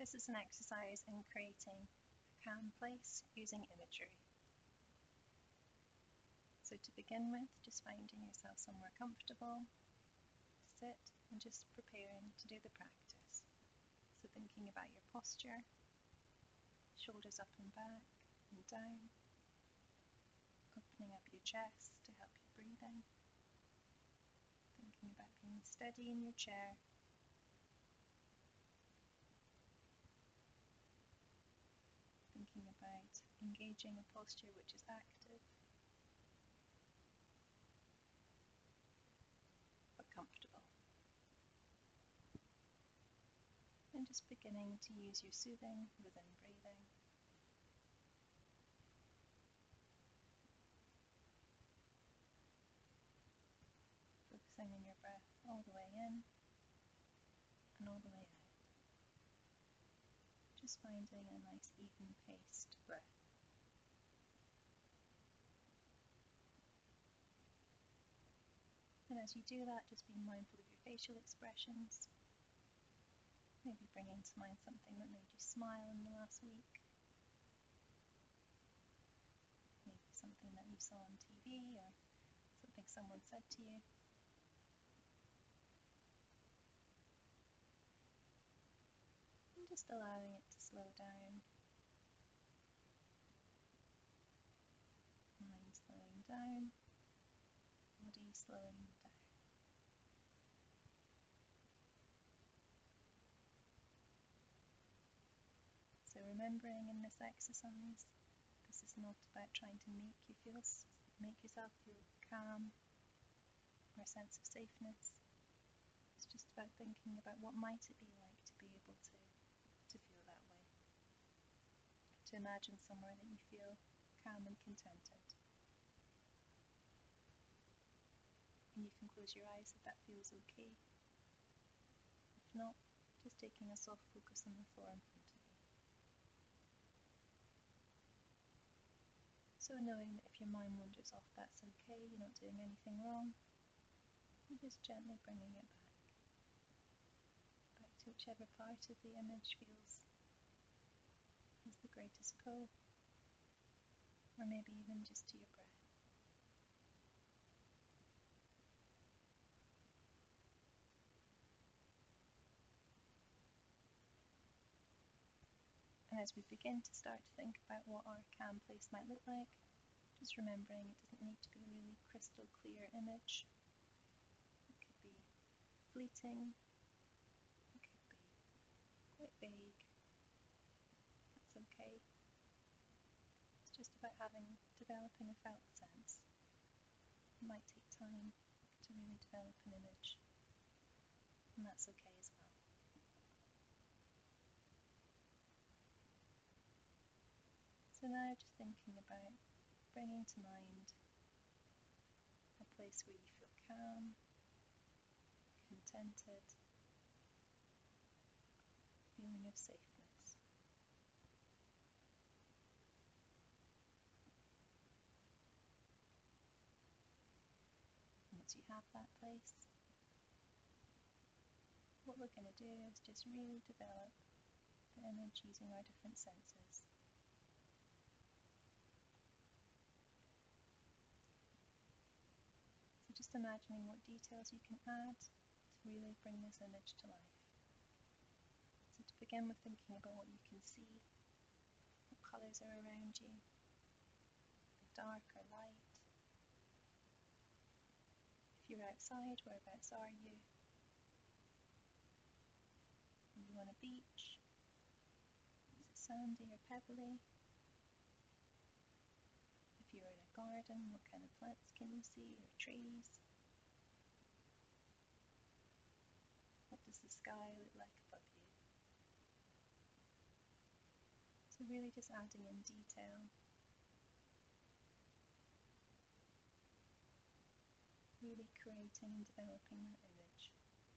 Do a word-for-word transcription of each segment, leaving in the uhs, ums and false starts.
This is an exercise in creating a calm place using imagery. So to begin with, just finding yourself somewhere comfortable, sit and just preparing to do the practice. So thinking about your posture, shoulders up and back and down, opening up your chest to help your breathing, thinking about being steady in your chair, thinking about engaging a posture which is active but comfortable. And just beginning to use your soothing within breathing. Focusing on your breath all the way in and all the way out. Just finding a nice even paced breath. And as you do that, just be mindful of your facial expressions. Maybe bringing to mind something that made you smile in the last week. Maybe something that you saw on T V or something someone said to you. And just allowing it to slow down. Mind slowing down, body slowing down. So remembering in this exercise, this is not about trying to make you feel, make yourself feel calm or a sense of safeness. It's just about thinking about what might it be like to be able to, to feel that way. To imagine somewhere that you feel calm and contented. And you can close your eyes if that feels okay. If not, just taking a soft focus on the floor in front of you. So knowing that if your mind wanders off, that's okay, you're not doing anything wrong. You're just gently bringing it back. Back to whichever part of the image feels is the greatest pull. Or maybe even just to your breath. And as we begin to start to think about what our calm place might look like, just remembering it doesn't need to be a really crystal clear image. It could be fleeting, it could be quite vague. That's okay. It's just about having, developing a felt sense. It might take time to really develop an image, and that's okay as well. So now just thinking about bringing to mind a place where you feel calm, contented, feeling of safeness. Once you have that place, what we're going to do is just really develop the image using our different senses. So just imagining what details you can add to really bring this image to life. So to begin with, thinking about what you can see, what colours are around you, dark or light. If you're outside, whereabouts are you? Are you on a beach? Is it sandy or pebbly? If you're in a garden, what kind of plants can you see, or trees? What does the sky look like above you? So really just adding in detail. Really creating and developing that image.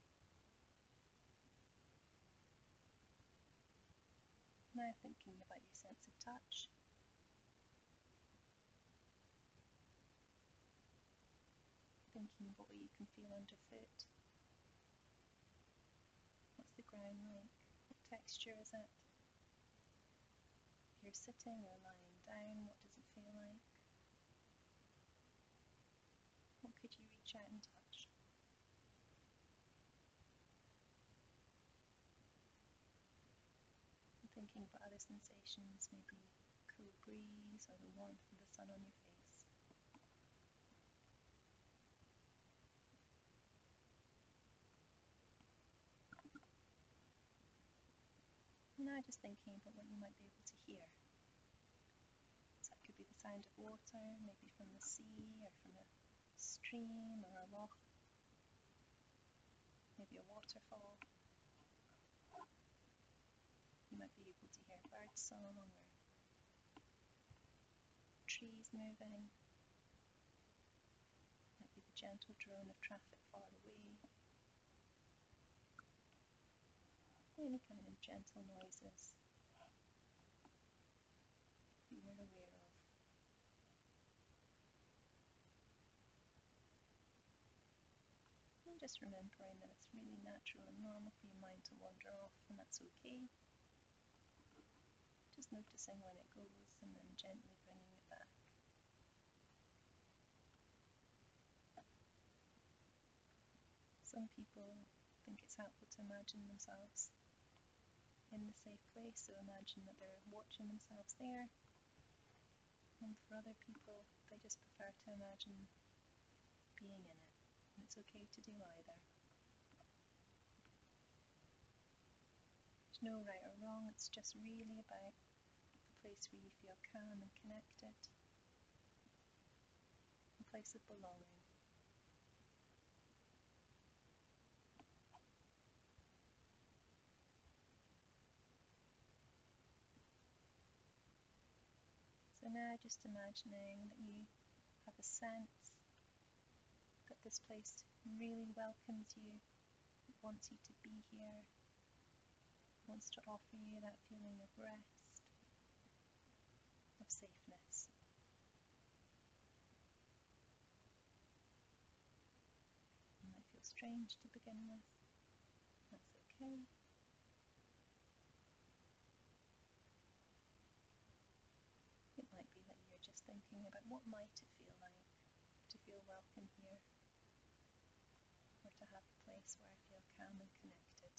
Now thinking about your sense of touch. Thinking about what you can feel underfoot. What's the ground like? What texture is it? If you're sitting or lying down, what does it feel like? What could you reach out and touch? I'm thinking about other sensations, maybe cool breeze or the warmth of the sun on your face. Now just thinking about what you might be able to hear. So that could be the sound of water, maybe from the sea or from a stream or a loch, maybe a waterfall. You might be able to hear bird song or trees moving. Might be the gentle drone of traffic far away. Any kind of gentle noises that you're aware of. And just remembering that it's really natural and normal for your mind to wander off, and that's okay. Just noticing when it goes and then gently bringing it back. Some people think it's helpful to imagine themselves in the safe place, so imagine that they're watching themselves there. And for other people, they just prefer to imagine being in it, and it's okay to do either. There's no right or wrong, it's just really about the place where you feel calm and connected, a place of belonging. So now just imagining that you have a sense that this place really welcomes you, it wants you to be here, it wants to offer you that feeling of rest, of safeness. It might feel strange to begin with, that's okay. It might be that you're just thinking about what might it feel like to feel welcome here, or to have a place where I feel calm and connected.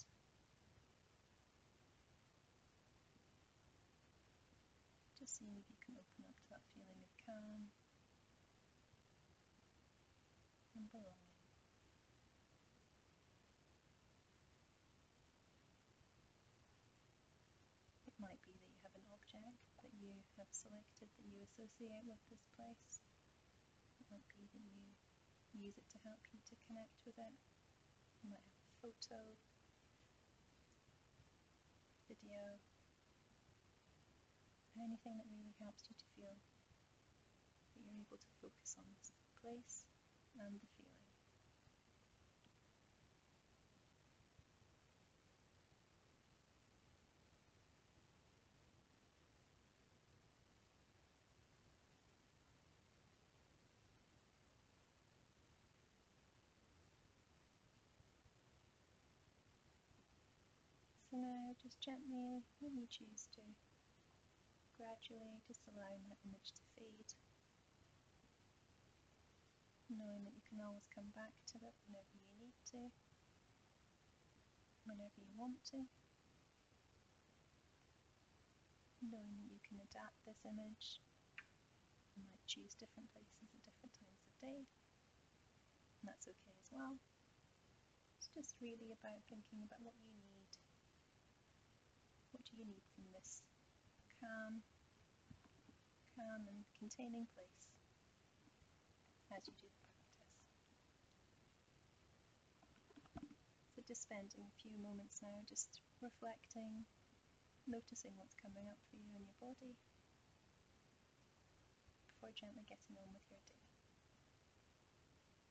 Just seeing if you can open up to that feeling of calm and belonging. It might be that you have an object that you have selected that you associate with this place. It might be that you use it to help you to connect with it. You might have a photo, video, anything that really helps you to feel that you're able to focus on this place and the feeling. So now just gently, when you choose to, gradually just allowing that image to fade, knowing that you can always come back to it whenever you need to, whenever you want to, knowing that you can adapt this image. You might choose different places at different times of day, and that's okay as well. It's just really about thinking about what you need. What do you need from this calm, calm and containing place as you do the practice. So just spending a few moments now just reflecting, noticing what's coming up for you in your body before gently getting on with your day.